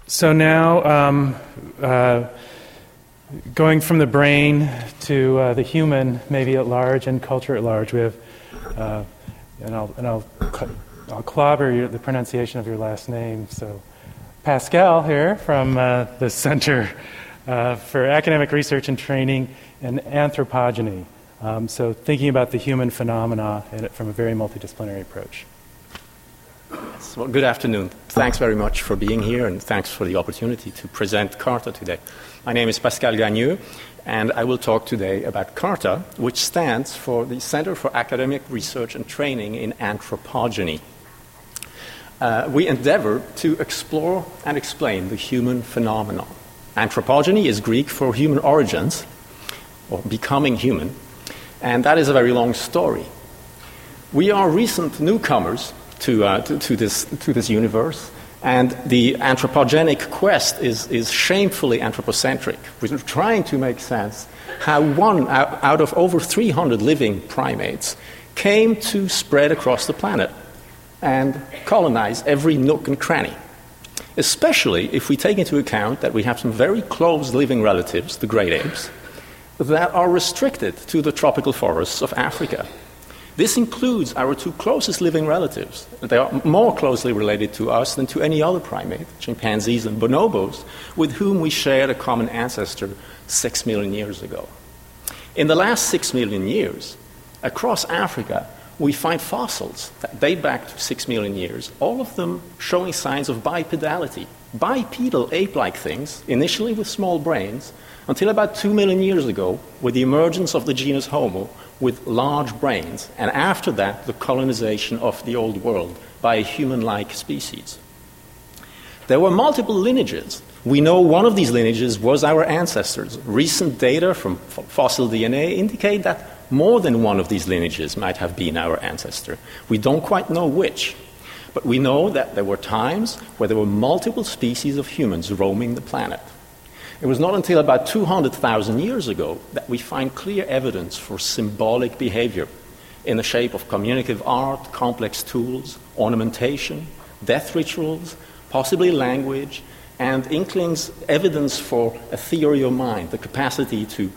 So now, going from the brain to the human, maybe at large, and culture at large, we have, and I'll clobber the pronunciation of your last name. So, Pascal here from the Center for Academic Research and Training in Anthropogeny. So, thinking about the human phenomena from a very multidisciplinary approach. Yes, well, good afternoon. Thanks very much for being here, and thanks for the opportunity to present CARTA today. My name is Pascal Gagneux, and I will talk today about CARTA, which stands for the Center for Academic Research and Training in Anthropogeny. We endeavor to explore and explain the human phenomenon. Anthropogeny is Greek for human origins, or becoming human, and that is a very long story. We are recent newcomers to this universe, and the anthropogenic quest is shamefully anthropocentric. We're trying to make sense how one out of over 300 living primates came to spread across the planet and colonize every nook and cranny, especially if we take into account that we have some very close living relatives, the great apes, that are restricted to the tropical forests of Africa. This includes our two closest living relatives. They are more closely related to us than to any other primate, chimpanzees and bonobos, with whom we shared a common ancestor 6 million years ago. In the last 6 million years, across Africa, we find fossils that date back to 6 million years, all of them showing signs of bipedality, bipedal ape-like things, initially with small brains, until about 2 million years ago, with the emergence of the genus Homo, with large brains, and after that, the colonization of the old world by a human-like species. There were multiple lineages. We know one of these lineages was our ancestors. Recent data from fossil DNA indicate that more than one of these lineages might have been our ancestor. We don't quite know which, but we know that there were times where there were multiple species of humans roaming the planet. It was not until about 200,000 years ago that we find clear evidence for symbolic behavior in the shape of communicative art, complex tools, ornamentation, death rituals, possibly language, and inklings, evidence for ethereal mind, the capacity to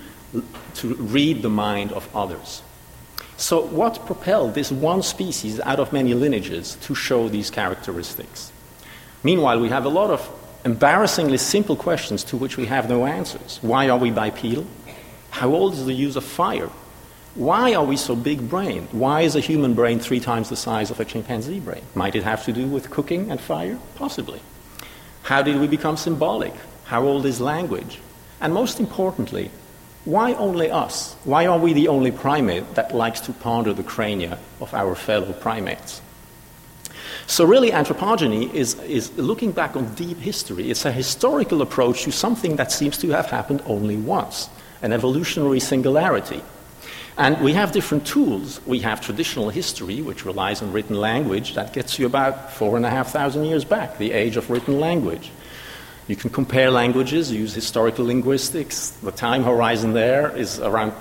read the mind of others. So what propelled this one species out of many lineages to show these characteristics? Meanwhile, we have a lot of embarrassingly simple questions to which we have no answers. Why are we bipedal? How old is the use of fire? Why are we so big-brained? Why is a human brain 3 times the size of a chimpanzee brain? Might it have to do with cooking and fire? Possibly. How did we become symbolic? How old is language? And most importantly, why only us? Why are we the only primate that likes to ponder the crania of our fellow primates? So really, anthropogeny is looking back on deep history. It's a historical approach to something that seems to have happened only once, an evolutionary singularity. And we have different tools. We have traditional history, which relies on written language. That gets you about 4,500 years back, the age of written language. You can compare languages, use historical linguistics. The time horizon there is around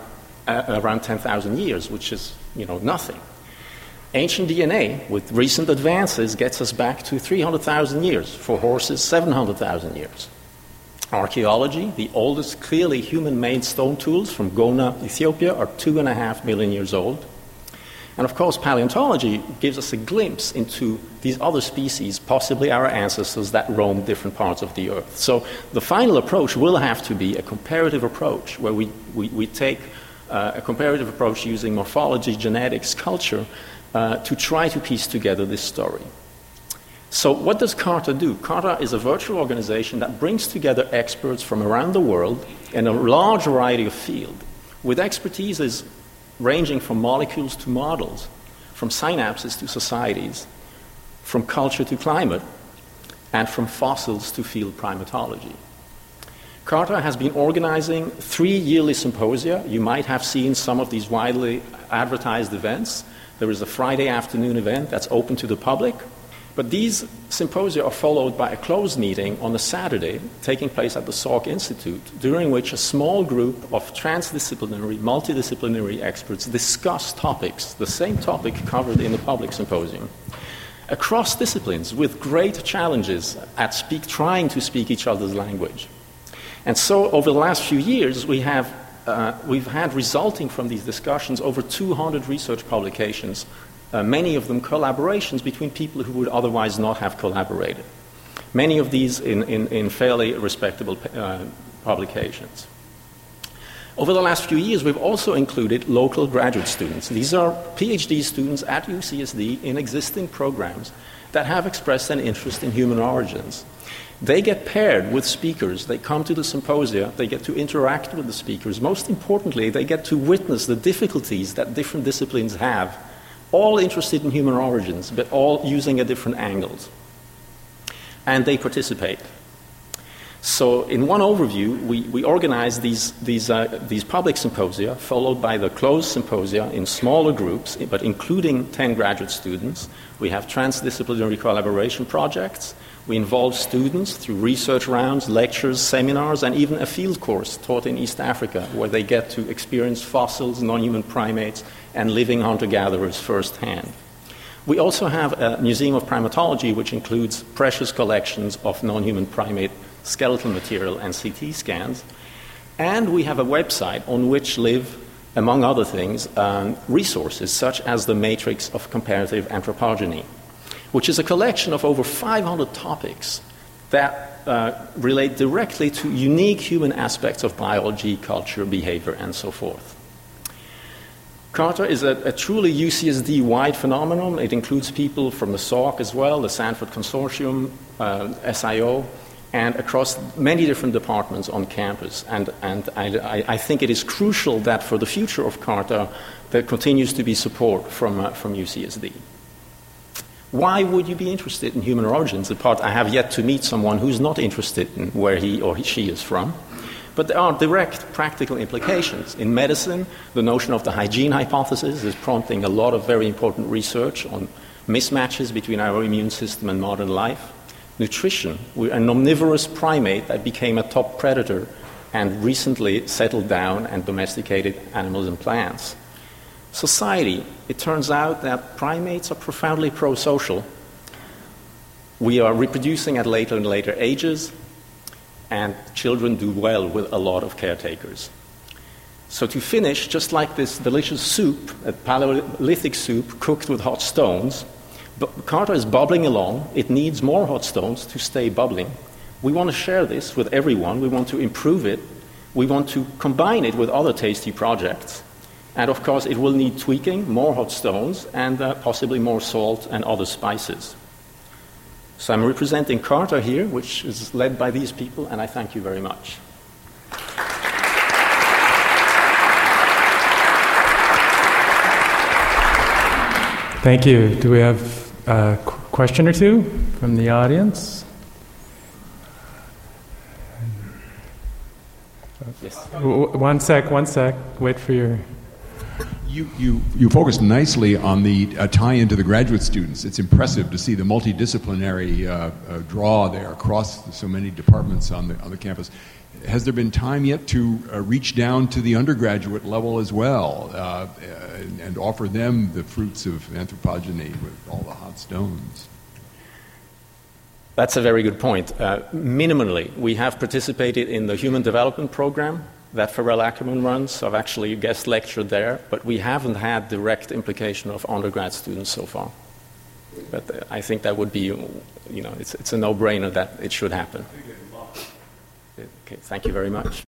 10,000 years, which is, nothing. Ancient DNA, with recent advances, gets us back to 300,000 years. For horses, 700,000 years. Archaeology, the oldest clearly human-made stone tools from Gona, Ethiopia, are 2.5 million years old. And of course, paleontology gives us a glimpse into these other species, possibly our ancestors that roam different parts of the earth. So the final approach will have to be a comparative approach, where we take a comparative approach using morphology, genetics, culture, to try to piece together this story. So what does CARTA do? CARTA is a virtual organization that brings together experts from around the world in a large variety of fields, with expertises ranging from molecules to models, from synapses to societies, from culture to climate, and from fossils to field primatology. CARTA has been organizing 3 yearly symposia. You might have seen some of these widely advertised events. There is a Friday afternoon event that's open to the public. But these symposia are followed by a closed meeting on a Saturday taking place at the Salk Institute, during which a small group of transdisciplinary, multidisciplinary experts discuss topics, the same topic covered in the public symposium. across disciplines with great challenges at trying to speak each other's language. And so over the last few years, we've had resulting from these discussions over 200 research publications, many of them collaborations between people who would otherwise not have collaborated. Many of these in fairly respectable publications. Over the last few years, we've also included local graduate students. These are PhD students at UCSD in existing programs that have expressed an interest in human origins. They get paired with speakers. They come to the symposia. They get to interact with the speakers. Most importantly, they get to witness the difficulties that different disciplines have, all interested in human origins, but all using a different angles. And they participate. So in one overview, we organize these public symposia, followed by the closed symposia in smaller groups, but including 10 graduate students. We have transdisciplinary collaboration projects. We involve students through research rounds, lectures, seminars, and even a field course taught in East Africa, where they get to experience fossils, non-human primates, and living hunter-gatherers firsthand. We also have a Museum of Primatology, which includes precious collections of non-human primate skeletal material and CT scans. And we have a website on which live, among other things, resources such as the Matrix of Comparative Anthropogeny, which is a collection of over 500 topics that relate directly to unique human aspects of biology, culture, behavior, and so forth. Carter is a truly UCSD-wide phenomenon. It includes people from the SALK as well, the Sanford Consortium, SIO, and across many different departments on campus. And I think it is crucial that for the future of Carter, there continues to be support from UCSD. Why would you be interested in human origins? I have yet to meet someone who's not interested in where he or she is from. But there are direct practical implications. In medicine, the notion of the hygiene hypothesis is prompting a lot of very important research on mismatches between our immune system and modern life. Nutrition, we're an omnivorous primate that became a top predator and recently settled down and domesticated animals and plants. Society, it turns out that primates are profoundly pro-social. We are reproducing at later and later ages, and children do well with a lot of caretakers. So to finish, just like this delicious soup, a Paleolithic soup cooked with hot stones, Carter is bubbling along. It needs more hot stones to stay bubbling. We want to share this with everyone. We want to improve it. We want to combine it with other tasty projects. And of course, it will need tweaking, more hot stones, and possibly more salt and other spices. So I'm representing Carter here, which is led by these people, and I thank you very much. Thank you. Do we have a question or two from the audience? Yes. One sec. Wait for your... You focused nicely on the tie-in to the graduate students. It's impressive to see the multidisciplinary draw there across so many departments on the campus. Has there been time yet to reach down to the undergraduate level as well and offer them the fruits of anthropogeny with all the hot stones? That's a very good point. Minimally, we have participated in the Human Development Program that Pharrell Ackerman runs. So I've actually guest lectured there, but we haven't had direct implication of undergrad students so far. But I think that would be, it's a no-brainer that it should happen. Okay, thank you very much.